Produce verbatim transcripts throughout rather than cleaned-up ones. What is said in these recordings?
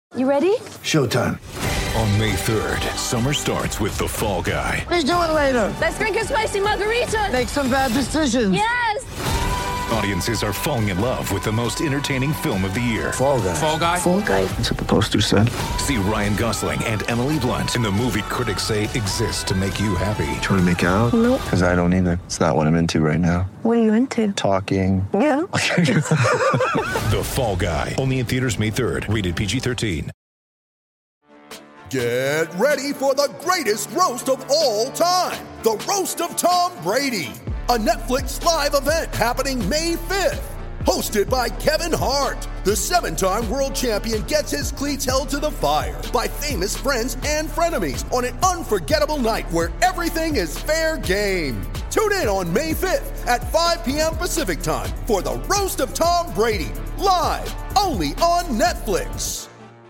You ready? Showtime. On May third, summer starts with The Fall Guy. Let's do it later. Let's drink a spicy margarita. Make some bad decisions. Yes! Audiences are falling in love with the most entertaining film of the year. Fall Guy. Fall Guy? Fall Guy. That's what the poster said. See Ryan Gosling and Emily Blunt in the movie critics say exists to make you happy. Trying to make it out? Nope. Because I don't either. It's not what I'm into right now. What are you into? Talking. Yeah. The Fall Guy. Only in theaters May third. Rated P G thirteen. Get ready for the greatest roast of all time. The Roast of Tom Brady. A Netflix live event happening May fifth. Hosted by Kevin Hart. The seven-time world champion gets his cleats held to the fire by famous friends and frenemies on an unforgettable night where everything is fair game. Tune in on May fifth at five p.m. Pacific time for the Roast of Tom Brady. Live only on Netflix.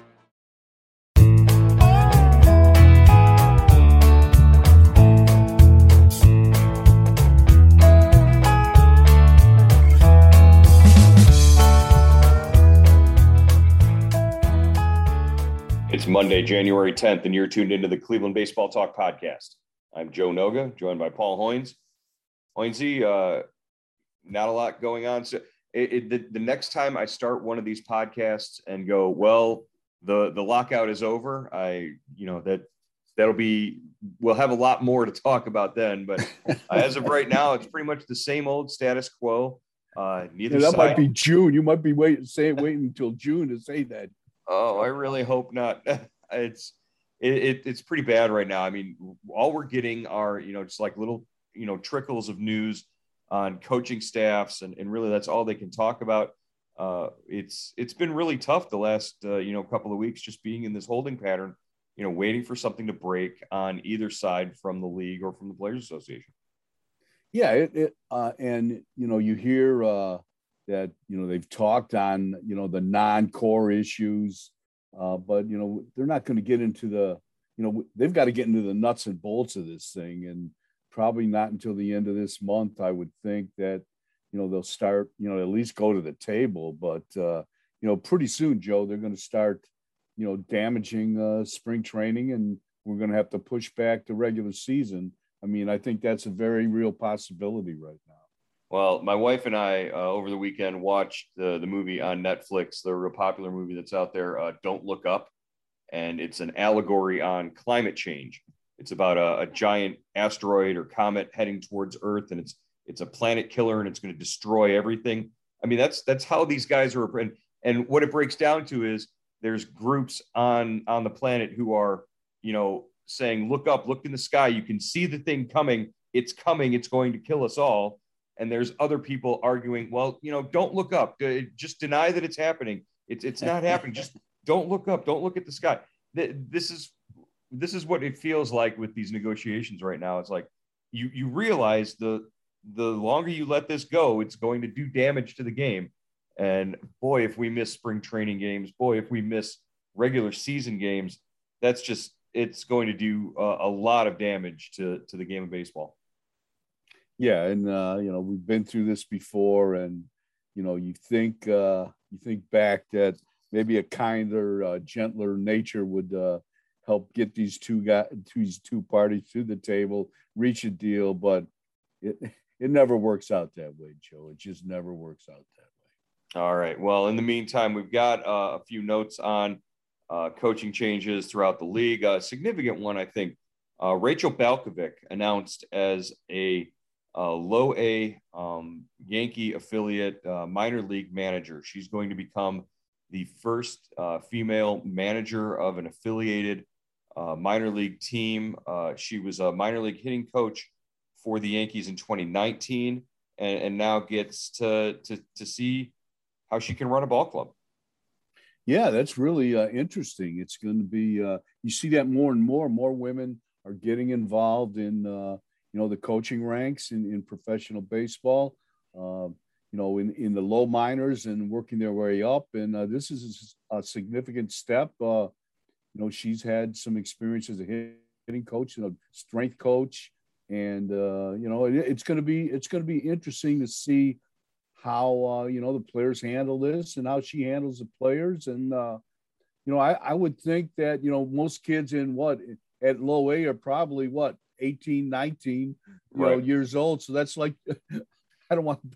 It's Monday, January tenth, and you're tuned into the Cleveland Baseball Talk podcast. I'm Joe Noga, joined by Paul Hoynes. Hoynesy, uh, not a lot going on. So it, it, the, the next time I start one of these podcasts and go, well, the, the lockout is over, I, you know, that that'll be, we'll have a lot more to talk about then. But uh, as of right now, it's pretty much the same old status quo. Uh, neither yeah, that side. might be June. You might be waiting, say, waiting until June to say that. Oh, I really hope not. It's it, it, it's pretty bad right now. I mean, all we're getting are, you know, just like little, you know, trickles of news on coaching staffs. And, and really that's all they can talk about. Uh, it's it's been really tough the last, uh, you know, couple of weeks just being in this holding pattern, you know, waiting for something to break on either side from the league or from the Players Association. Yeah. It, it uh, and, you know, you hear uh, that, you know, they've talked on, you know, the non-core issues, uh, but, you know, they're not going to get into the, you know, they've got to get into the nuts and bolts of this thing. And probably not until the end of this month, I would think that, you know, they'll start, you know, at least go to the table. But, uh, you know, pretty soon, Joe, they're going to start, you know, damaging uh, spring training, and we're going to have to push back the regular season. I mean, I think that's a very real possibility right now. Well, my wife and I uh, over the weekend watched the, the movie on Netflix, the real popular movie that's out there, uh, Don't Look Up. And it's an allegory on climate change. It's about a, a giant asteroid or comet heading towards Earth, and it's it's a planet killer, and it's going to destroy everything. I mean, that's that's how these guys are. And, and what it breaks down to is there's groups on, on the planet who are, you know, saying, look up, look in the sky. You can see the thing coming. It's coming. It's going to kill us all. And there's other people arguing, well, you know, don't look up. Just deny that it's happening. It's it's not happening. Just don't look up. Don't look at the sky. This is this is what it feels like with these negotiations right now. It's like you you realize the the longer you let this go, it's going to do damage to the game. And boy, if we miss spring training games, boy, if we miss regular season games, that's just it's going to do a, a lot of damage to to the game of baseball. Yeah, and uh, you know, we've been through this before, and you know, you think uh, you think back that maybe a kinder, uh, gentler nature would uh, help get these two guys, these two parties to the table, reach a deal, but it it never works out that way, Joe. It just never works out that way. All right. Well, in the meantime, we've got uh, a few notes on uh, coaching changes throughout the league. A significant one, I think. Uh, Rachel Balkovic announced as a Uh, low A um, Yankee affiliate uh, minor league manager. She's going to become the first uh, female manager of an affiliated uh, minor league team. Uh, she was a minor league hitting coach for the Yankees in twenty nineteen, and, and now gets to, to to see how she can run a ball club. Yeah, that's really uh, interesting. It's going to be uh, you see that more and more. More women are getting involved in. Uh, you know, the coaching ranks in, in professional baseball, uh, you know, in, in the low minors and working their way up. And uh, this is a significant step. Uh, you know, she's had some experience as a hitting coach, you know, strength coach. And, uh, you know, it, it's going to be, it's going to be interesting to see how, uh, you know, the players handle this and how she handles the players. And, uh, you know, I, I would think that, you know, most kids in what at low A are probably what, eighteen, nineteen, you Right. know, years old. So that's like, I don't want,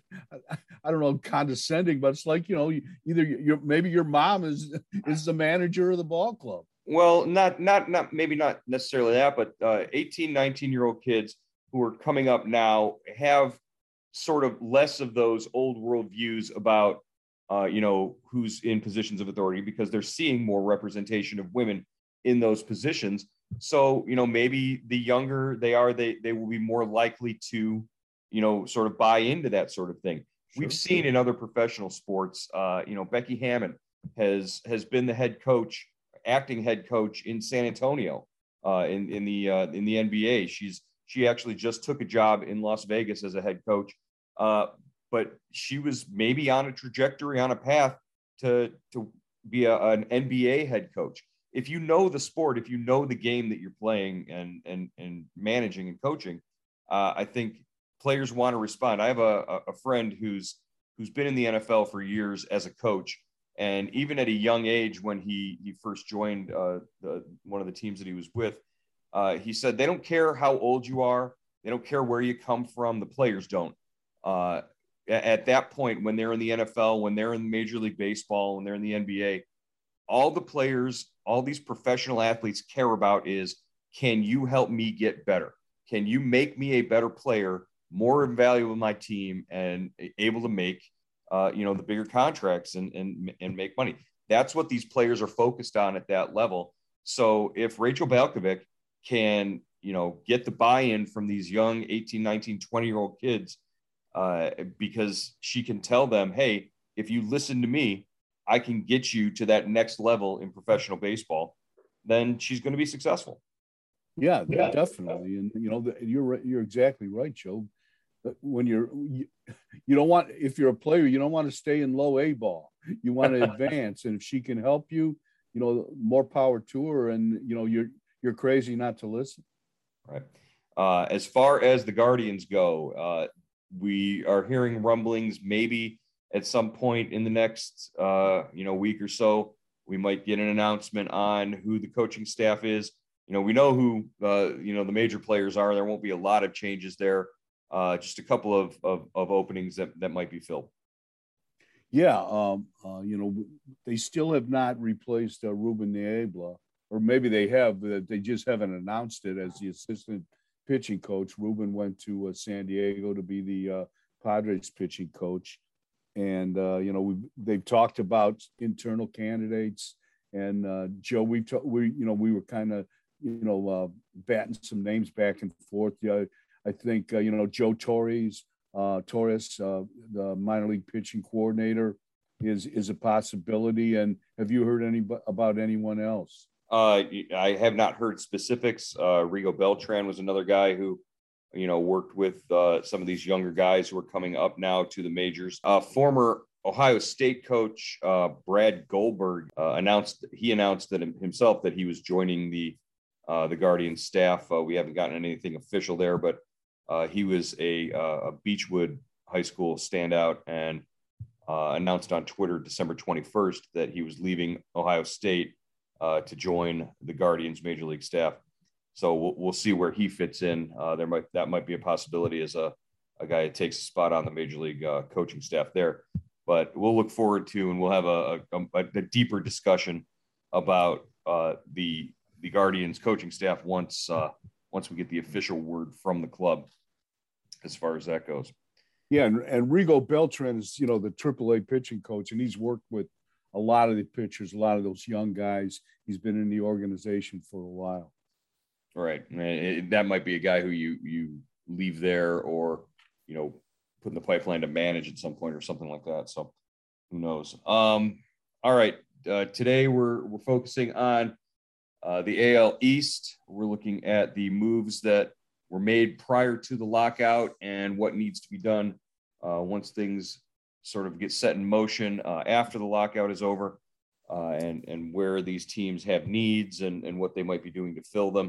I don't know, condescending, but it's like, you know, either your, maybe your mom is, is the manager of the ball club. Well, not, not, not, maybe not necessarily that, but uh, eighteen, nineteen year old kids who are coming up now have sort of less of those old world views about, uh, you know, who's in positions of authority, because they're seeing more representation of women in those positions. So, you know, maybe the younger they are, they, they will be more likely to, you know, sort of buy into that sort of thing. Sure. We've seen in other professional sports, uh, you know, Becky Hammon has, has been the head coach, acting head coach in San Antonio, uh, in, in the, uh, in the N B A. She's, she actually just took a job in Las Vegas as a head coach. Uh, but she was maybe on a trajectory, on a path to, to be a, an N B A head coach. If you know the sport, if you know the game that you're playing and, and, and managing and coaching, uh, I think players want to respond. I have a, a friend who's, who's been in the N F L for years as a coach. And even at a young age, when he, he first joined uh, the, one of the teams that he was with, uh, he said, they don't care how old you are. They don't care where you come from. The players don't. Uh, at that point, when they're in the N F L, when they're in Major League Baseball, when they're in the N B A, all the players, all these professional athletes care about is, can you help me get better? Can you make me a better player, more invaluable to my team, and able to make, uh, you know, the bigger contracts and, and, and make money? That's what these players are focused on at that level. So if Rachel Balkovec can, you know, get the buy-in from these young eighteen, nineteen, twenty year old kids, uh, because she can tell them, hey, if you listen to me, I can get you to that next level in professional baseball, then she's going to be successful. Yeah, yeah, definitely. And, you know, you're, you're exactly right, Joe. When you're, you, you don't want, if you're a player, you don't want to stay in low A ball. You want to advance. And if she can help you, you know, more power to her. And, you know, you're, you're crazy not to listen. Right. Uh, as far as the Guardians go, uh, we are hearing rumblings, maybe at some point in the next, uh, you know, week or so, we might get an announcement on who the coaching staff is. You know, we know who, uh, you know, the major players are. There won't be a lot of changes there. Uh, just a couple of, of, of openings that, that might be filled. Yeah. Um, uh, you know, they still have not replaced uh, Ruben Niebla, or maybe they have, but they just haven't announced it as the assistant pitching coach. Ruben went to uh, San Diego to be the uh, Padres pitching coach. And, uh, you know, we they've talked about internal candidates. And, uh, Joe, we, ta- we, you know, we were kind of, you know, uh, batting some names back and forth. Yeah, I think, uh, you know, Joe Torres, uh, Torres, uh, the minor league pitching coordinator, is is a possibility. And have you heard any about anyone else? Uh, I have not heard specifics. Uh, Rigo Beltran was another guy who, you know, worked with uh, some of these younger guys who are coming up now to the majors. Uh, former Ohio State coach uh, Brad Goldberg uh, announced he announced that himself that he was joining the uh, the Guardian staff. Uh, we haven't gotten anything official there, but uh, he was a, uh, a Beechwood High School standout and uh, announced on Twitter December twenty-first that he was leaving Ohio State uh, to join the Guardians major league staff. So we'll, we'll see where he fits in. Uh, there might that might be a possibility as a, a guy that takes a spot on the major league uh, coaching staff there. But we'll look forward to, and we'll have a, a, a deeper discussion about uh, the the Guardians coaching staff once uh, once we get the official word from the club as far as that goes. Yeah, and, and Rigo Beltran is, you know, the triple A pitching coach, and he's worked with a lot of the pitchers, a lot of those young guys. He's been in the organization for a while. Right. It, that might be a guy who you you leave there, or, you know, put in the pipeline to manage at some point or something like that. So who knows? Um, all right. Uh, today we're we're focusing on uh, the A L East. We're looking at the moves that were made prior to the lockout and what needs to be done uh, once things sort of get set in motion uh, after the lockout is over, uh, and and where these teams have needs and and what they might be doing to fill them.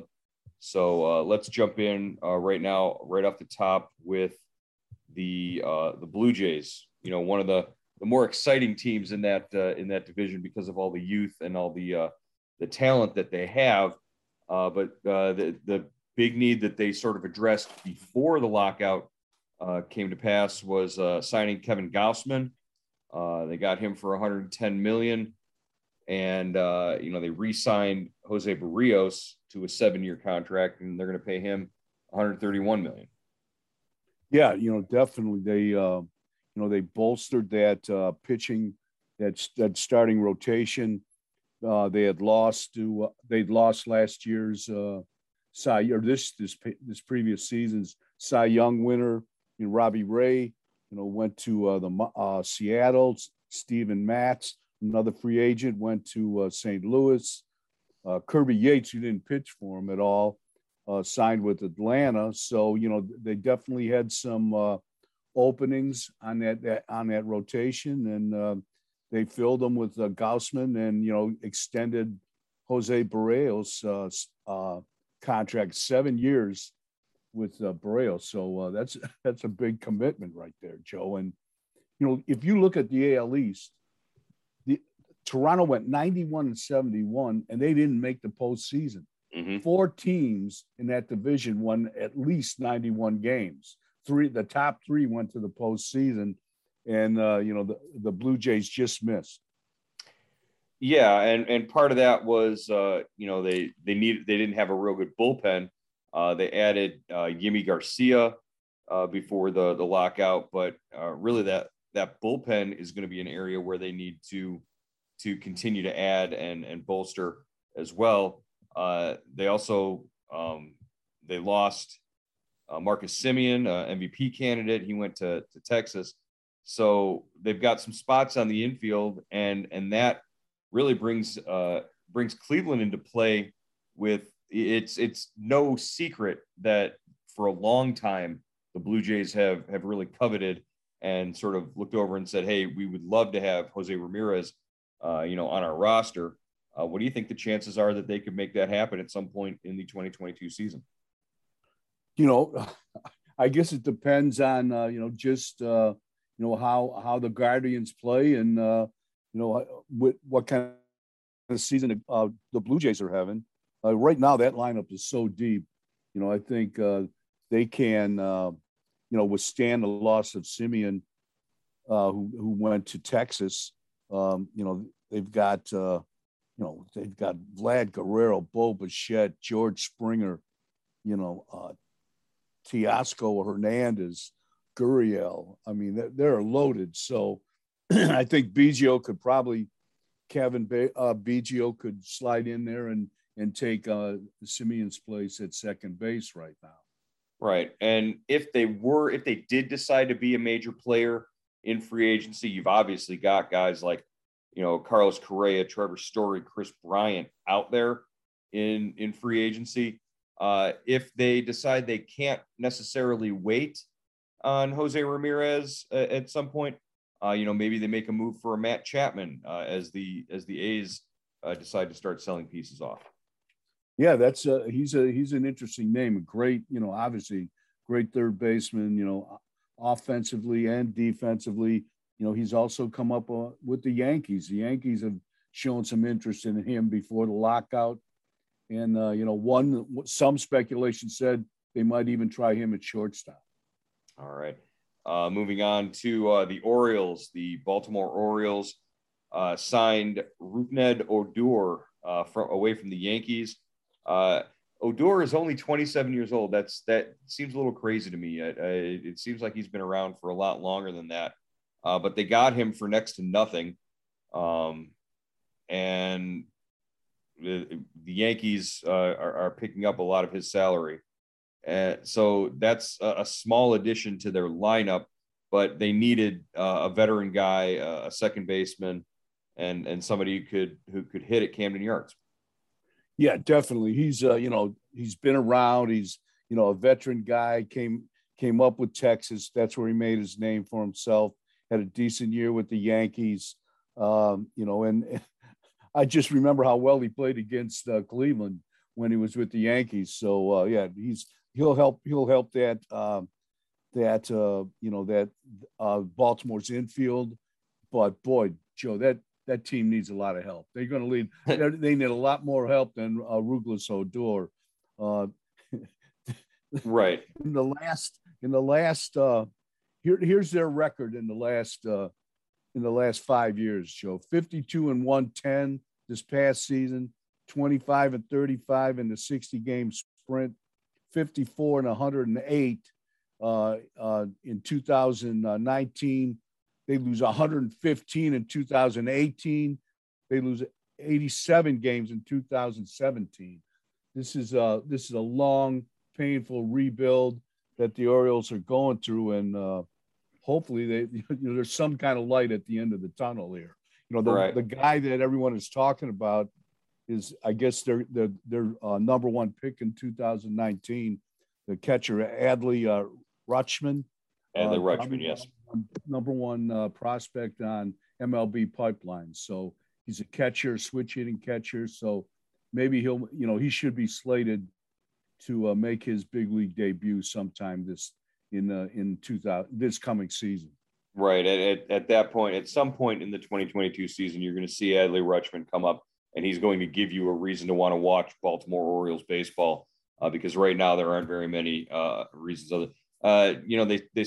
So uh, let's jump in uh, right now, right off the top with the uh, the Blue Jays. You know, one of the the more exciting teams in that uh, in that division because of all the youth and all the uh, the talent that they have. Uh, but uh, the the big need that they sort of addressed before the lockout uh, came to pass was uh, signing Kevin Gausman. Uh, they got him for one hundred ten million dollars. And, uh, you know, they re-signed Jose Barrios to a seven-year contract, and they're going to pay him one hundred thirty-one million dollars. Yeah, you know, definitely. They, uh, you know, they bolstered that uh, pitching, that, that starting rotation. Uh, they had lost to, uh, they'd lost last year's uh, Cy, or this, this, this previous season's Cy Young winner, you know, Robbie Ray, you know, went to uh, the uh, Seattle. Steven Matz, another free agent, went to uh, Saint Louis. Uh, Kirby Yates, who didn't pitch for him at all, uh, signed with Atlanta. So, you know, they definitely had some uh, openings on that, that on that rotation, and uh, they filled them with uh, Gausman, and, you know, extended Jose Barrios' uh, uh, contract seven years with uh, Barrios. So uh, that's that's a big commitment right there, Joe. And, you know, if you look at the A L East, the Toronto went ninety-one and seventy-one, and they didn't make the postseason. Mm-hmm. Four teams in that division won at least ninety-one games. Three, the top three went to the postseason, and uh, you know the, the Blue Jays just missed. Yeah, and and part of that was uh, you know they they needed they didn't have a real good bullpen. Uh, they added uh, Yimi Garcia uh, before the the lockout, but uh, really that that bullpen is going to be an area where they need to to continue to add and and bolster as well. Uh, they also um, they lost uh, Marcus Semien, uh, M V P candidate. He went to to Texas, so they've got some spots on the infield, and and that really brings uh, brings Cleveland into play. With it's it's no secret that for a long time the Blue Jays have have really coveted and sort of looked over and said, hey, we would love to have Jose Ramirez, uh, you know, on our roster. Uh, what do you think the chances are that they could make that happen at some point in the twenty twenty-two season? You know, I guess it depends on, uh, you know, just, uh, you know, how, how the Guardians play, and, uh, you know, what, what kind of season uh, the Blue Jays are having. Uh, right now, that lineup is so deep. You know, I think uh, they can, uh, you know, withstand the loss of Semien, uh, who, who went to Texas. Um, you know, they've got, uh, you know, they've got Vlad Guerrero, Bo Bichette, George Springer, you know, uh, Teoscar Hernandez, Gurriel. I mean, they're, they're loaded. So I think Biggio could probably, Kevin Be- uh, Biggio could slide in there and and take uh, Semien's place at second base right now. Right. And if they were, if they did decide to be a major player in free agency, you've obviously got guys like, you know, Carlos Correa, Trevor Story, Chris Bryant out there in, in free agency. Uh, if they decide they can't necessarily wait on Jose Ramirez uh, at some point, uh, you know, maybe they make a move for a Matt Chapman uh, as the, as the A's uh, decide to start selling pieces off. Yeah, that's a, he's a he's an interesting name. A great, you know, obviously great third baseman. You know, offensively and defensively. You know, he's also come up uh, with the Yankees. The Yankees have shown some interest in him before the lockout, and uh, you know, one some speculation said they might even try him at shortstop. All right, uh, moving on to uh, the Orioles. The Baltimore Orioles uh, signed Rougned Odor uh, from away from the Yankees. Uh, Odor is only twenty-seven years old. That's that seems a little crazy to me. I, I, it seems like he's been around for a lot longer than that. Uh, but they got him for next to nothing, um, and the, the Yankees uh, are, are picking up a lot of his salary. And so that's a, a small addition to their lineup. But they needed uh, a veteran guy, uh, a second baseman, and and somebody who could who could hit at Camden Yards. Yeah, definitely. He's, uh, you know, he's been around. He's, you know, a veteran guy, came came up with Texas. That's where he made his name for himself. Had a decent year with the Yankees, um, you know, and I just remember how well he played against uh, Cleveland when he was with the Yankees. So, uh, yeah, he's he'll help he'll help that um, that uh, you know that uh, Baltimore's infield but boy, Joe, that that team needs a lot of help. They're going to lead. They need a lot more help than uh, Rouglas Odor. Uh, right. In the last, in the last, uh, here, here's their record in the last, uh, in the last five years, Joe. fifty-two and one ten this past season, twenty-five and thirty-five in the sixty game sprint, fifty-four and one hundred eight uh, uh, in two thousand nineteen. They lose one hundred fifteen in two thousand eighteen. They lose eighty-seven games in two thousand seventeen. This is a, this is a long, painful rebuild that the Orioles are going through, and uh, hopefully they, you know, there's some kind of light at the end of the tunnel here. You know, the, right. the guy that everyone is talking about is, I guess, their their their uh, number one pick in two thousand nineteen, the catcher Adley uh, Rutschman. Adley uh, Rutschman, yes. Number one uh, prospect on M L B Pipeline. So he's a catcher, switch hitting catcher. So maybe he'll, you know, he should be slated to uh, make his big league debut sometime this in uh, in two thousand this coming season. Right. At, at, at that point, at some point in the twenty twenty-two season, you're going to see Adley Rutschman come up, and he's going to give you a reason to want to watch Baltimore Orioles baseball, uh, because right now there aren't very many uh, reasons. Other, uh, you know, they they.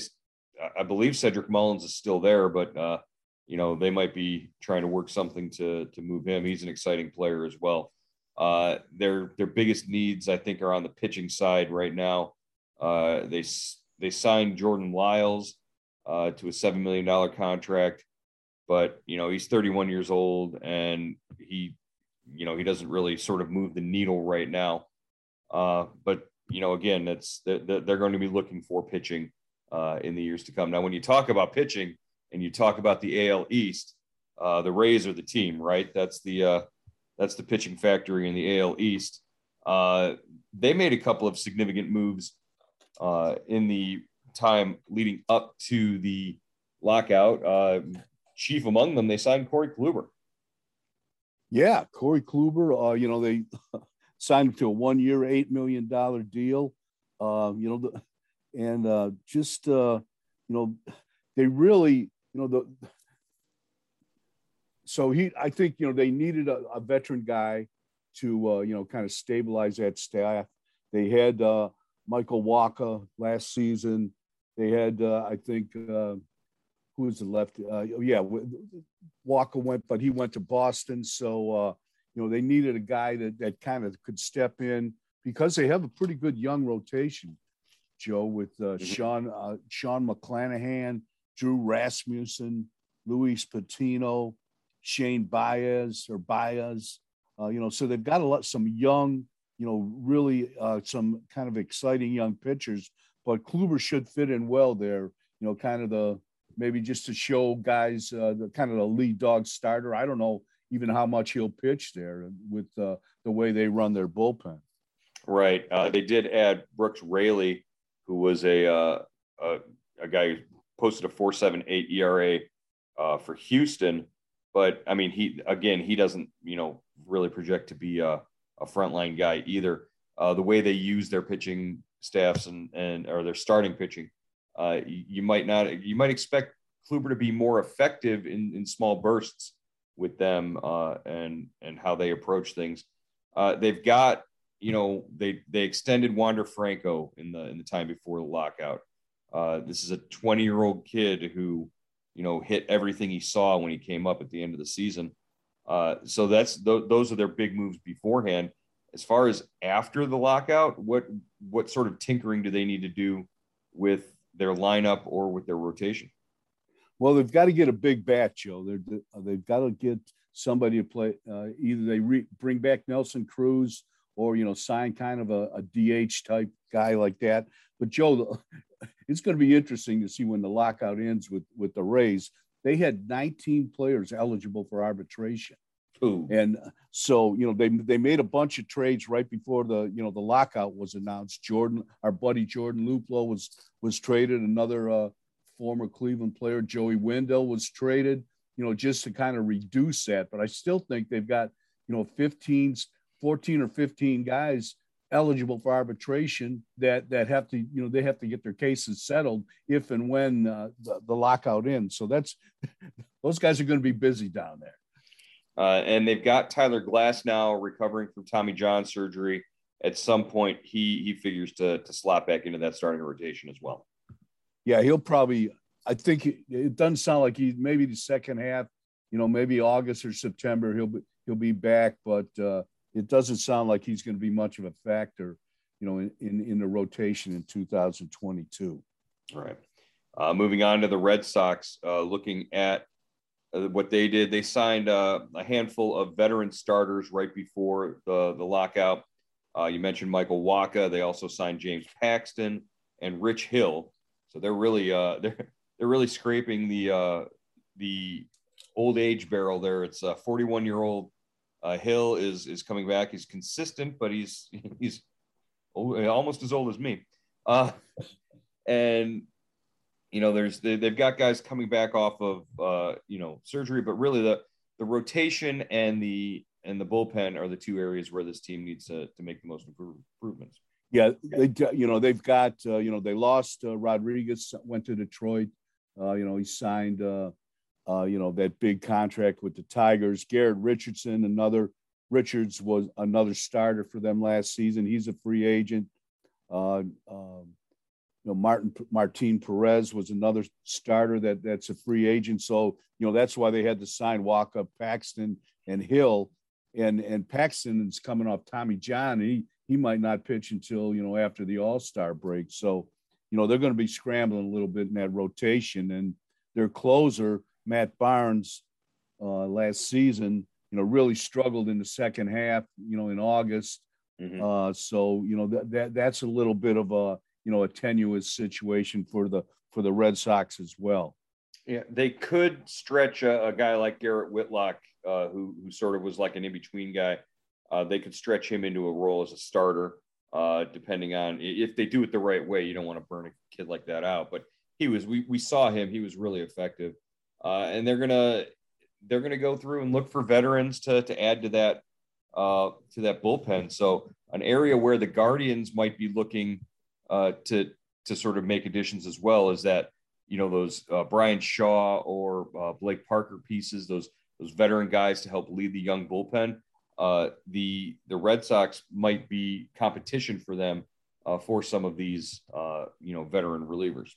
I believe Cedric Mullins is still there, but uh, you know, they might be trying to work something to to move him. He's an exciting player as well. Uh, their their biggest needs, I think, are on the pitching side right now. Uh, they they signed Jordan Lyles uh, to a seven million dollar contract, but you know, he's thirty-one years old, and he you know he doesn't really sort of move the needle right now. Uh, but you know, again, that's they're, they're going to be looking for pitching Uh, in the years to come. Now, when you talk about pitching and you talk about the A L East, uh, the Rays are the team, right? That's the uh, that's the pitching factory in the A L East. Uh, they made a couple of significant moves uh, in the time leading up to the lockout. Uh, chief among them, they signed Corey Kluber. Yeah, Corey Kluber. Uh, you know, they signed him to a one-year, eight million dollar deal. Uh, you know, the, and uh, just uh, you know, they really, you know, the. So he, I think, you know, they needed a, a veteran guy to, uh, you know, kind of stabilize that staff. They had uh, Michael Wacha last season. They had, uh, I think, uh, who was the left? Uh, yeah, Wacha went, but he went to Boston. So, uh, you know, they needed a guy that that kind of could step in because they have a pretty good young rotation, Joe, with uh, mm-hmm. Sean uh, Sean McClanahan, Drew Rasmussen, Luis Patino, Shane Baez or Baez. Uh, you know, so they've got a lot, some young, you know, really uh, some kind of exciting young pitchers. But Kluber should fit in well there. You know, kind of the maybe just to show guys uh, the kind of the lead dog starter. I don't know even how much he'll pitch there with uh, the way they run their bullpen. Right. Uh, they did add Brooks Raley, who was a uh, a, a guy who posted a four point seven eight E R A uh, for Houston. But I mean, he again, he doesn't, you know, really project to be a, a frontline guy either. Uh, the way they use their pitching staffs and and or their starting pitching, uh, you, you might not, you might expect Kluber to be more effective in, in small bursts with them uh, and and how they approach things. Uh, they've got, you know, they they extended Wander Franco in the in the time before the lockout. Uh, this is a twenty year old kid who, you know, hit everything he saw when he came up at the end of the season. Uh, so that's th- those are their big moves beforehand. As far as after the lockout, what what sort of tinkering do they need to do with their lineup or with their rotation? Well, they've got to get a big bat, Joe. They're, they've got to get somebody to play. Uh, either they re- bring back Nelson Cruz or, you know, sign kind of a, a D H type guy like that. But, Joe, it's going to be interesting to see when the lockout ends with, with the Rays. They had nineteen players eligible for arbitration. Ooh. And so, you know, they they made a bunch of trades right before the, you know, the lockout was announced. Jordan, our buddy Jordan Luplow was was traded. Another uh, former Cleveland player, Joey Wendell, was traded, you know, just to kind of reduce that. But I still think they've got, you know, fifteen, fourteen or fifteen guys eligible for arbitration that that have to, you know, they have to get their cases settled if and when uh, the, the lockout ends. So that's those guys are going to be busy down there. Uh, and they've got Tyler Glass now recovering from Tommy John surgery. At some point, he he figures to to slot back into that starting rotation as well. Yeah, he'll probably. I think it, it doesn't sound like he maybe the second half. You know, maybe August or September he'll be he'll be back, but uh, it doesn't sound like he's going to be much of a factor. You know, in in, in the rotation in two thousand twenty-two. All right. Uh, moving on to the Red Sox, uh, looking at uh, what they did, they signed uh, a handful of veteran starters right before the, the lockout. Uh, you mentioned Michael Wacha. They also signed James Paxton and Rich Hill. So they're really uh, they're they're really scraping the uh, the old age barrel there. It's a forty-one year old uh, Hill is is coming back. He's consistent, but he's he's almost as old as me. Uh, and You know, there's they, they've got guys coming back off of uh, you know surgery, but really the the rotation and the and the bullpen are the two areas where this team needs to to make the most improvements. Yeah, they you know they've got uh, you know they lost uh, Rodriguez, went to Detroit. Uh, you know he signed uh, uh, you know that big contract with the Tigers. Garrett Richardson, another Richards was another starter for them last season. He's a free agent. Uh, um, You know, Martin Martin Perez was another starter that that's a free agent. So, you know, that's why they had to sign Wacha, Paxton, and Hill. And and Paxton is coming off Tommy John. He he might not pitch until, you know, after the All-Star break. So, you know, they're going to be scrambling a little bit in that rotation. And their closer, Matt Barnes, uh, last season, you know, really struggled in the second half, you know, in August. Mm-hmm. Uh, so, you know, that, that that's a little bit of a, you know, a tenuous situation for the for the Red Sox as well. Yeah, they could stretch a, a guy like Garrett Whitlock, uh, who who sort of was like an in-between guy. Uh, they could stretch him into a role as a starter, uh, depending on if they do it the right way. You don't want to burn a kid like that out, but he was. We we saw him. He was really effective, uh, and they're gonna they're gonna go through and look for veterans to to add to that uh, to that bullpen. So an area where the Guardians might be looking Uh, to to sort of make additions as well is that, you know, those uh, Brian Shaw or uh, Blake Parker pieces, those those veteran guys to help lead the young bullpen. Uh, the the Red Sox might be competition for them uh, for some of these, uh, you know, veteran relievers.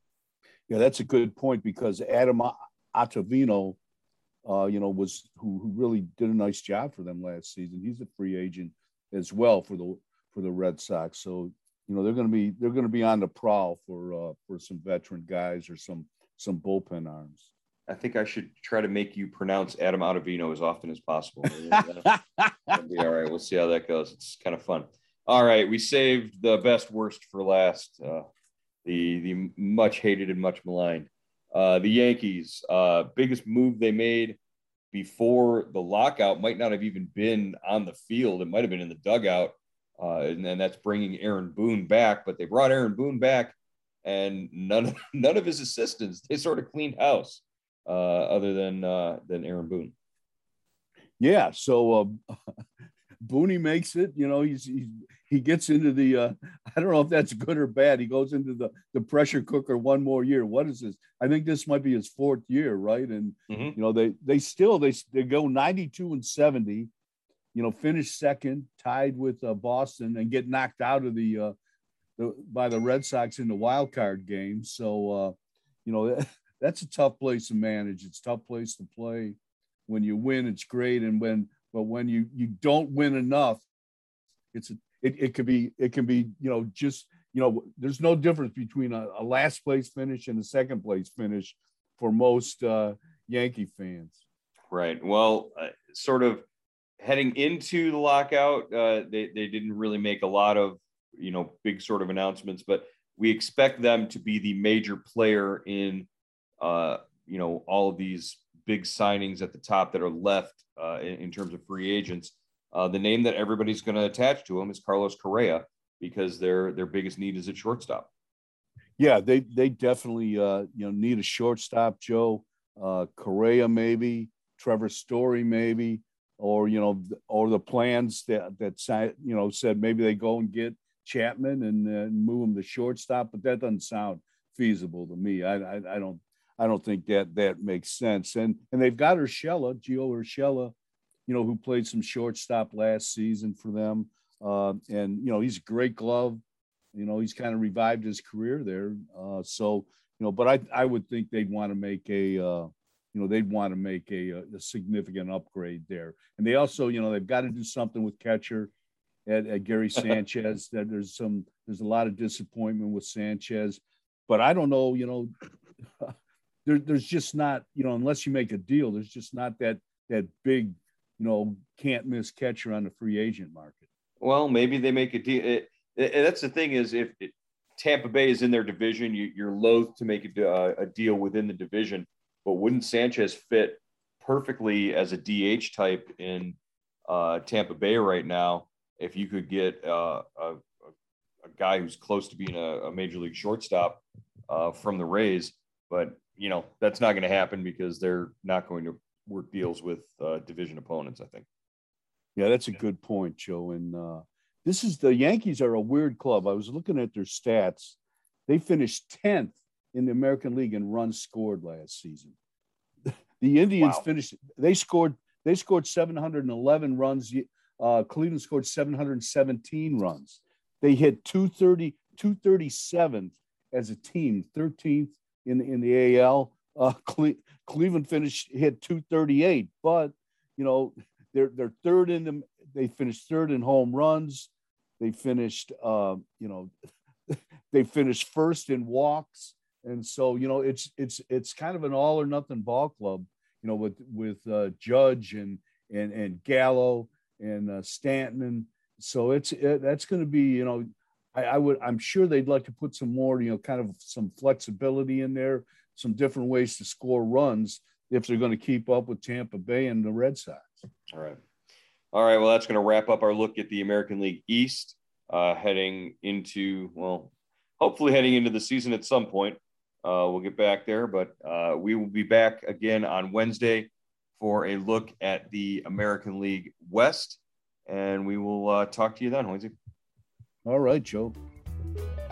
Yeah, that's a good point because Adam Ottavino, uh, you know, was who, who really did a nice job for them last season. He's a free agent as well for the for the Red Sox. So, you know, they're going to be they're going to be on the prowl for uh, for some veteran guys or some some bullpen arms. I think I should try to make you pronounce Adam Ottavino as often as possible. That'll be all right. We'll see how that goes. It's kind of fun. All right, we saved the best worst for last. Uh, the the much hated and much maligned. Uh, the Yankees, uh, biggest move they made before the lockout might not have even been on the field. It might have been in the dugout. Uh, and then that's bringing Aaron Boone back, but they brought Aaron Boone back, and none of, none of his assistants. They sort of cleaned house, uh, other than uh, than Aaron Boone. Yeah, so uh, Booney makes it. You know, he's, he's he gets into the. Uh, I don't know if that's good or bad. He goes into the the pressure cooker one more year. What is this? I think this might be his fourth year, right? And mm-hmm. you know, they they still they they go ninety-two and seventy. You know, finish second, tied with uh, Boston, and get knocked out of the, uh, the by the Red Sox in the wild card game. So, uh, you know, that's a tough place to manage. It's a tough place to play. When you win, it's great, and when but when you you don't win enough, it's a, it it could be it can be you know just you know there's no difference between a, a last place finish and a second place finish for most uh, Yankee fans. Right. Well, uh, sort of. Heading into the lockout, uh, they, they didn't really make a lot of, you know, big sort of announcements, but we expect them to be the major player in, uh, you know, all of these big signings at the top that are left uh, in, in terms of free agents. Uh, the name that everybody's going to attach to him is Carlos Correa because their their biggest need is at shortstop. Yeah, they they definitely uh, you know need a shortstop, Joe. Uh, Correa maybe, Trevor Story maybe. Or, you know, or the plans that, that you know, said maybe they go and get Chapman and uh, move him to shortstop, but that doesn't sound feasible to me. I, I, I don't I don't think that that makes sense. And and they've got Urshela, Gio Urshela, you know, who played some shortstop last season for them. Uh, and, you know, he's a great glove. You know, he's kind of revived his career there. Uh, so, you know, but I, I would think they'd want to make a, uh, you know, they'd want to make a, a significant upgrade there. And they also, you know, they've got to do something with catcher at, at Gary Sanchez. That there's some, there's a lot of disappointment with Sanchez. But I don't know, you know, there, there's just not, you know, unless you make a deal, there's just not that that big, you know, can't miss catcher on the free agent market. Well, maybe they make a deal. It, it, that's the thing is if it, Tampa Bay is in their division, you, you're loath to make a, uh, a deal within the division. But wouldn't Sanchez fit perfectly as a D H type in uh, Tampa Bay right now if you could get uh, a, a guy who's close to being a, a major league shortstop uh, from the Rays? But, you know, that's not going to happen because they're not going to work deals with uh, division opponents, I think. Yeah, that's a good point, Joe. And uh, this is the Yankees are a weird club. I was looking at their stats. They finished tenth in the American League in runs scored last season. The Indians wow. finished, they scored, they scored seven hundred eleven runs. Uh, Cleveland scored seven hundred seventeen runs. They hit two thirty, two thirty-seventh as a team, thirteenth in, in the A L. Uh, Cle- Cleveland finished, hit two thirty-eight, but, you know, they're, they're third in them. They finished third in home runs. They finished, uh, you know, they finished first in walks. And so, you know, it's, it's, it's kind of an all or nothing ball club, you know, with, with uh, Judge and, and, and Gallo and uh, Stanton. And so it's, it, that's going to be, you know, I, I would, I'm sure they'd like to put some more, you know, kind of some flexibility in there, some different ways to score runs if they're going to keep up with Tampa Bay and the Red Sox. All right. All right. Well, that's going to wrap up our look at the American League East, uh, heading into, well, hopefully heading into the season at some point. Uh, we'll get back there, but uh, we will be back again on Wednesday for a look at the American League West, and we will uh, talk to you then, Hoynesy. All right, Joe.